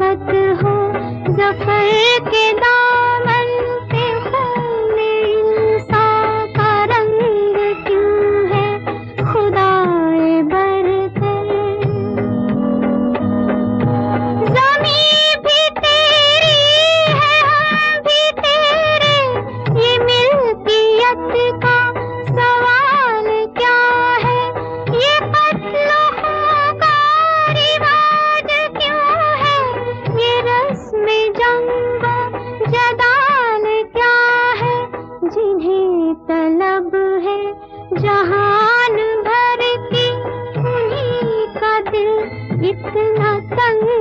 खत हो ज़फ़र के दामन पे खून इंसान का रंग क्यों है खुदाए बरतर। ज़मीं भी तेरी है हम भी तेरे, ये मिल्कियत का सवाल क्या है, ये कत्ल का रिवाज क्यों है, ये रस्म जंग जदाल क्या है, जिन्हें तलब है जहान भर की उन्हीं का दिल इतना तंग